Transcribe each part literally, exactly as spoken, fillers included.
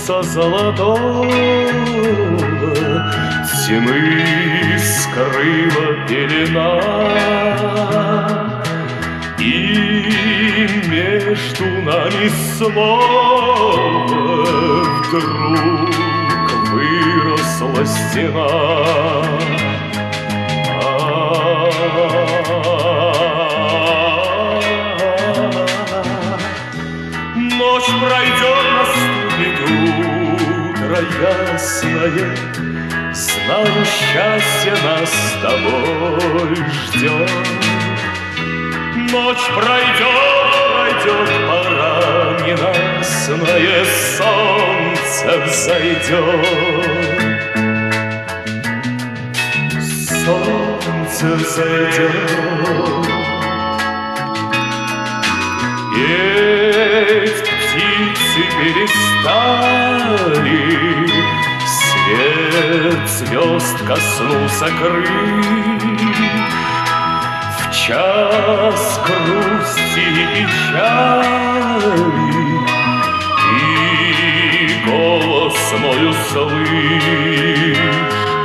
солнца золотого тьмы скрыла пелена, и между нами снова вдруг выросла стена. Ночь пройдет, наступит утро ясное, знаю, счастье нас с тобой ждет. Ночь пройдет, пройдет, пора ненастное, солнце взойдет. Солнце взойдет. Петь птицы перестали, свет звезд коснулся крыль. В час грусти и печали и голос мой услышь.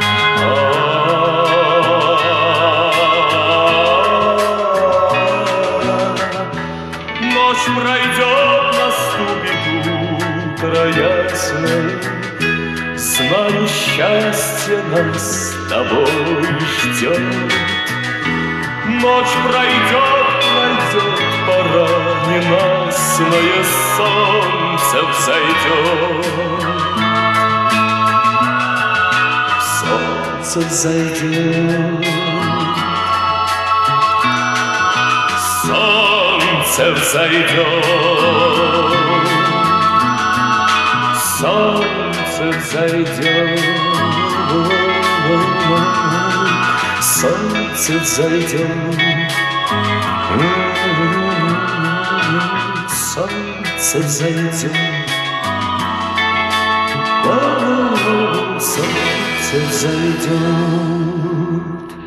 Ночь пройдет, наступит утро ясное, знаю, счастье нас с тобой ждет. Ночь пройдет, пройдет, пора ненастное, солнце взойдет. Солнце взойдет. Солнце взойдет. Солнце взойдет. Солнце взойдет. Солнце взойдет. Солнце взойдет.